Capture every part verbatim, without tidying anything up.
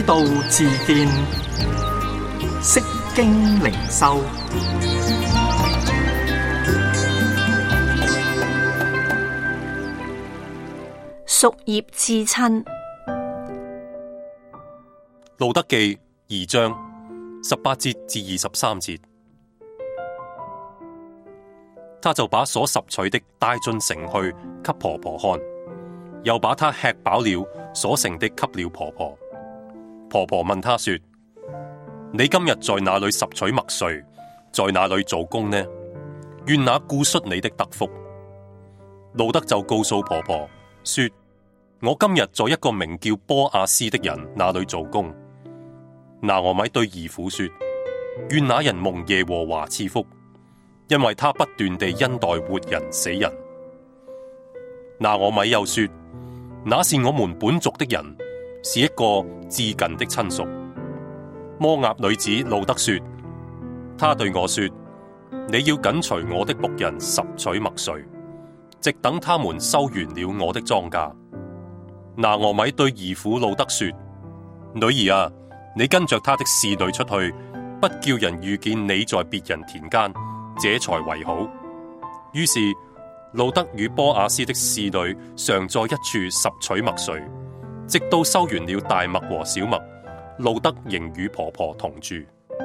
道自見，釋經靈修。 贖業至親。 路得記二章十八節至二十三節，他就把所拾取的帶進城去給婆婆看，又把他吃飽了所剩的給了婆婆。婆婆問他說：你今日在哪裏拾取麥穗，在哪裏做工呢？願那顧恤你的得福。路得就告訴婆婆說：我今日在一個名叫波阿斯的人那裏做工。拿俄米對兒婦說：願那人蒙耶和華賜福，因為他不斷地恩待活人死人。拿俄米又說：那是我們本族的人，是一個至近的親屬。摩押女子路得說：他對我說，你要緊隨我的僕人拾取麥穗，直等他們收完了我的莊稼。拿俄米對兒婦路得說：女兒啊，你跟着他的侍女出去，不叫人遇見你在別人田間，這才為好。於是路得與波阿斯的侍女常在一處拾取麥穗，直到收完了大麥和小麥，路得仍與婆婆同住。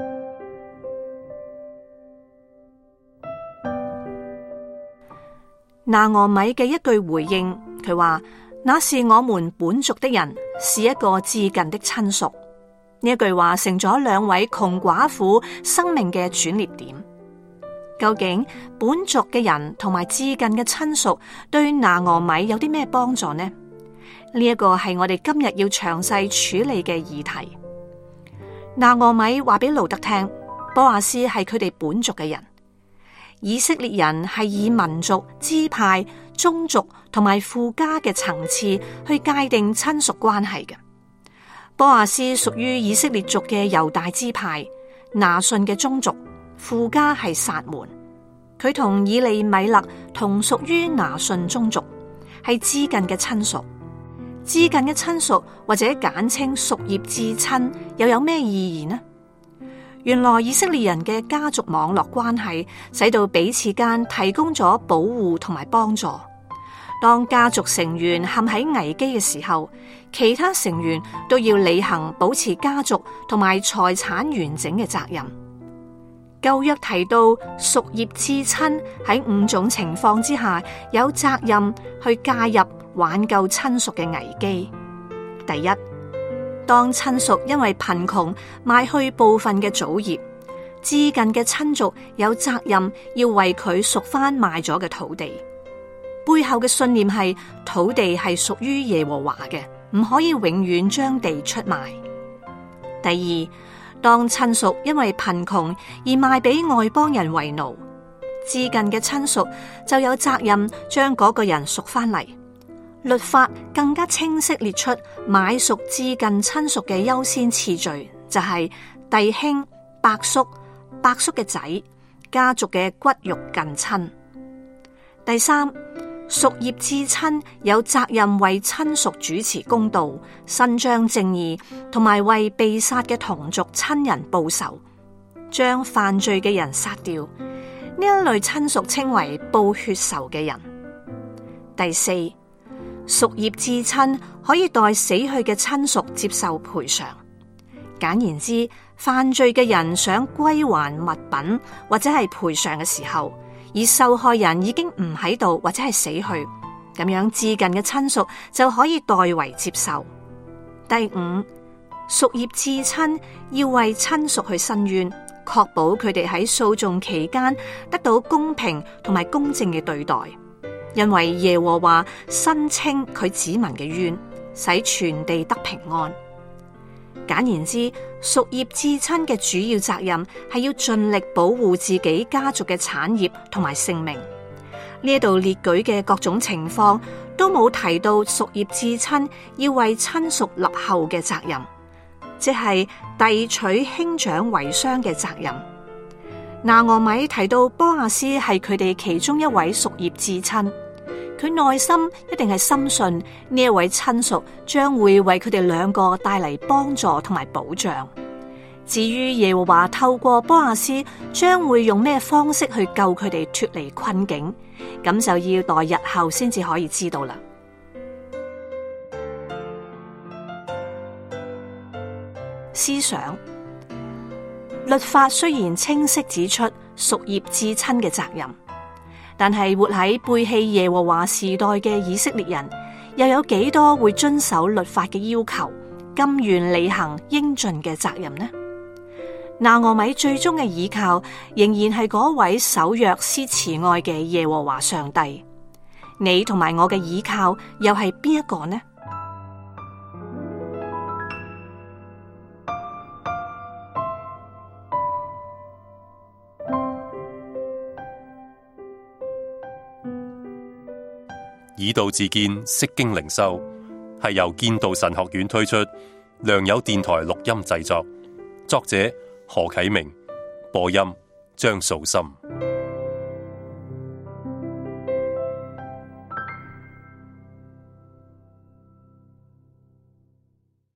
拿俄米嘅一句回應，佢話：那是我們本族的人，是一個至近的親屬。呢一句話成咗兩位窮寡婦生命嘅轉捩點。究竟本族嘅人同埋至近嘅親屬對拿俄米有啲咩幫助呢？呢一個係我哋今日要詳細處理嘅議題。拿俄米話俾路得聽，波阿斯係佢哋本族嘅人。以色列人係以民族、支派、宗族同埋父家嘅層次去界定親屬關係嘅。波阿斯屬於以色列族嘅猶大支派，拿順嘅宗族，父家係撒門。佢同以利米勒同屬於拿順宗族，係至近嘅親屬。至近嘅親屬或者簡稱贖業至親，又有咩意義呢？原來以色列人嘅家族網絡關係，使到彼此間提供咗保護同埋幫助。當家族成員陷喺危機嘅時候，其他成員都要履行保持家族同埋財產完整嘅責任。舊約提到贖業至親喺五種情況之下有責任去介入挽救親屬嘅危機。第一，當親屬因為貧窮賣去部分嘅祖業，至近嘅親族有責任要為佢贖翻賣咗嘅土地。背後嘅信念係土地係屬於耶和華嘅，唔可以永遠將地出賣。第二，當親屬因為貧窮而賣俾外邦人為奴，至近嘅親屬就有責任將嗰個人贖翻嚟。律法更加清晰列出買贖至近親屬嘅優先次序，就係弟兄、伯叔、伯叔嘅仔、家族嘅骨肉近親。第三，贖業至親有責任為親屬主持公道、伸張正義，同埋為被殺嘅同族親人報仇，將犯罪嘅人殺掉。呢一類親屬稱為報血仇嘅人。第四，贖業至親可以代死去嘅親屬接受賠償。簡言之，犯罪嘅人想歸還物品或者係賠償嘅時候，而受害人已經唔喺度或者係死去，咁樣至近嘅親屬就可以代為接受。第五，贖業至親要為親屬去申冤，確保佢哋喺訴訟期間得到公平同埋公正嘅對待。因為耶和華申稱佢子民嘅冤，使全地得平安。簡言之，贖業至親嘅主要責任係要盡力保護自己家族嘅產業同埋性命。呢度列舉嘅各種情況都冇提到贖業至親要為親屬立後嘅責任，即係遞取兄長遺孀嘅責任。拿俄米提到波阿斯係佢哋其中一位贖業至親， 佢內心一定係深信呢一位親屬將會為佢哋兩個帶嚟幫助同埋保障。至於耶和華透過波亞斯將會用咩方式去救佢哋脫離困境，咁就要待日後先至可以知道啦。思想，律法雖然清晰指出屬業至親嘅責任，但係活喺背棄耶和華時代嘅以色列人，又有幾多會遵守律法嘅要求，甘願履行應盡嘅責任呢？拿俄米最終嘅倚靠仍然係嗰位守約施慈愛嘅耶和華上帝。你同埋我嘅倚靠又係邊一個呢？ 以道自見，釋經靈修係由建道神學院推出，良友電台錄音製作，作者何啟明，播音張素心。